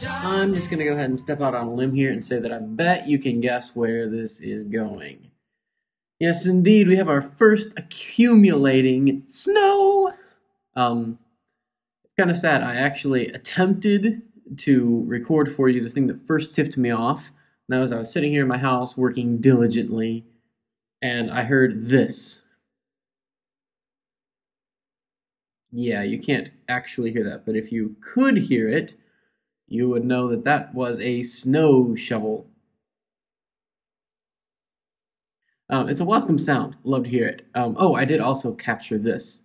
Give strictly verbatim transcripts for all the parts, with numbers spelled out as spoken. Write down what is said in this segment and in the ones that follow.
I'm just going to go ahead and step out on a limb here and say that I bet you can guess where this is going. Yes, indeed, we have our first accumulating snow. Um, it's kind of sad. I actually attempted to record for you the thing that first tipped me off. And that was I was sitting here in my house working diligently, and I heard this. Yeah, you can't actually hear that, but if you could hear it, you would know that that was a snow shovel. Um, it's a welcome sound. Love to hear it. Um, oh, I did also capture this.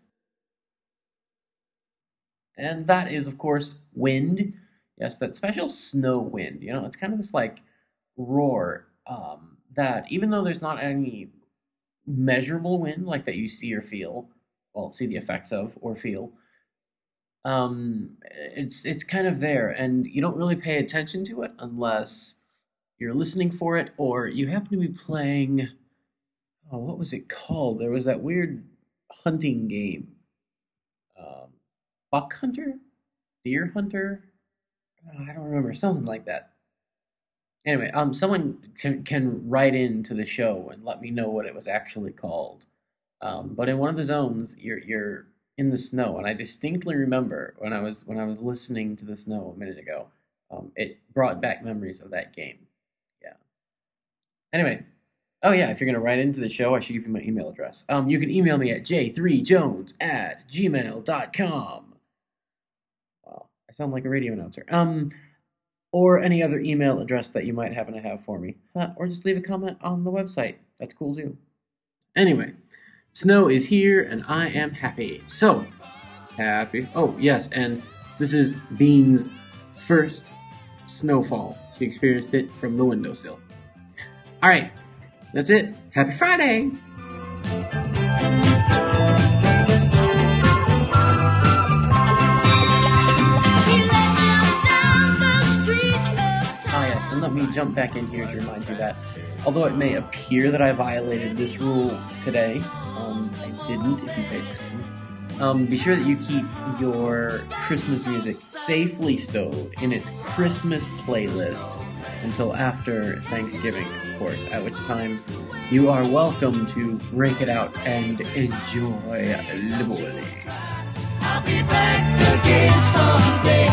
And that is, of course, wind. Yes, that special snow wind. You know, it's kind of this, like, roar um, that, even though there's not any measurable wind, like that you see or feel, well, see the effects of or feel, um, it's, it's kind of there, and you don't really pay attention to it unless you're listening for it, or you happen to be playing... Oh, what was it called? There was that weird hunting game. Um, Buck Hunter? Deer Hunter? Oh, I don't remember. Something like that. Anyway, um, someone can, can write into the show and let me know what it was actually called. Um, but in one of the zones, you're you're in the snow, and I distinctly remember when I was when I was listening to the snow a minute ago. Um, it brought back memories of that game. Yeah. Anyway. Oh yeah, if you're going to write into the show, I should give you my email address. Um, you can email me at j three jones at gmail dot com. Wow, I sound like a radio announcer. Um, or any other email address that you might happen to have for me. Uh, or just leave a comment on the website. That's cool too. Anyway, snow is here and I am happy. So, happy. Oh, yes, and this is Bean's first snowfall. She experienced it from the windowsill. All right. That's it. Happy Friday! Ah yes, and let me jump back in here to remind you that although it may appear that I violated this rule today, um, I didn't if you pay attention. Um, be sure that you keep your Christmas music safely stowed in its Christmas playlist until after Thanksgiving, of course, at which time you are welcome to break it out and enjoy liberally. I'll be back again someday.